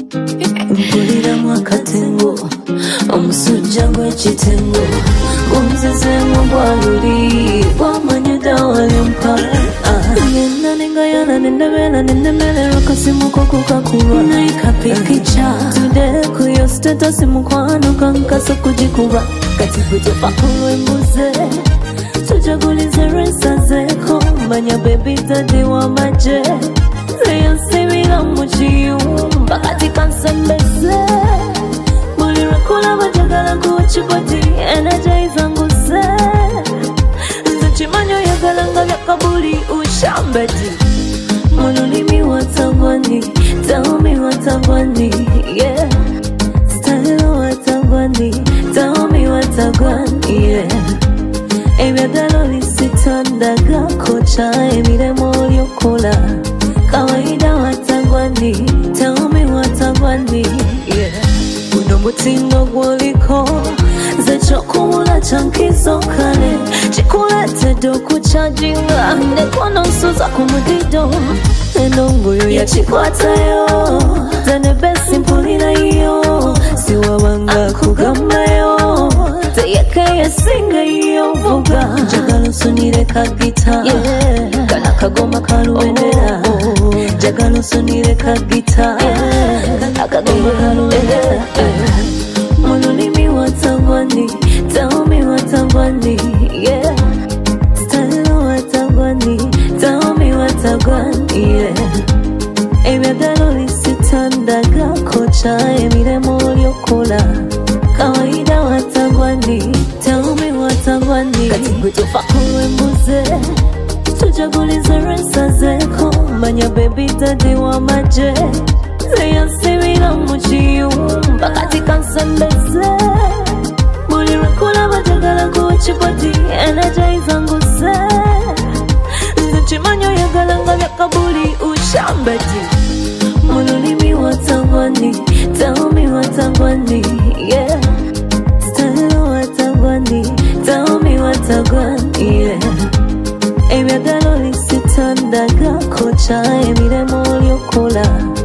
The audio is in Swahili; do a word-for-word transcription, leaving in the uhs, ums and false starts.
Mpulira mwakatengo omusujja gw'ekitengo gumuzezemu bwaluli bwamanya dawali mpa nenda nengayana nendebera nendemererwa kasimuko kukakuba naikapikica tude kuyo status mukwano kankasa kugikuba kati kutofa kulwembuze tujagulize resazeko manya baby daddy wamaje leyansibira mu kiyumba kati kansembeze buli lwekula bajagala kuchipati energize nguse nzichimanyo yagalanga byakabuli ushambati mululimi watangwani tell me watangwani yeah style watangwani tell me watangwani yeah ebyagalo lisitandaga kocha emiremo lyokola kawaida watangwani tell me watangwani yeah uno mutingo gwoliko zechokumula chankizo kale chikulete do kuchajinga nekono nsuza kumudido enongoyo ya chikwatayo zene besi mpulina iyo siwawanga kugambayo teyeke yesinga iyo vuga jagalo sunire kagita yeah. Kana kagoma kaluendera oh, oh. Jagalo sunire kagita yeah. Kana kagoma kaluendera yeah. Mululimi watangwani tell me watangwani yeah style watangwani tell me watangwani yeah ebyagalo lisitandaga kocha emiremo lyokola kawaida watangwani tell me watangwani kati kutofa kulwembuze tujagulize resazeko manya baby daddy wamaje leyansibira mu kiyumba kati kansembeze buli lwekula bajagala kuchipati energize nguse nzichimanyo yagalanga byakabuli ushambati mululimi watangwani tell me watangwani yeah style watangwani tell me watangwani yeah ebyagalo lisitandaga kocha emiremo lyokola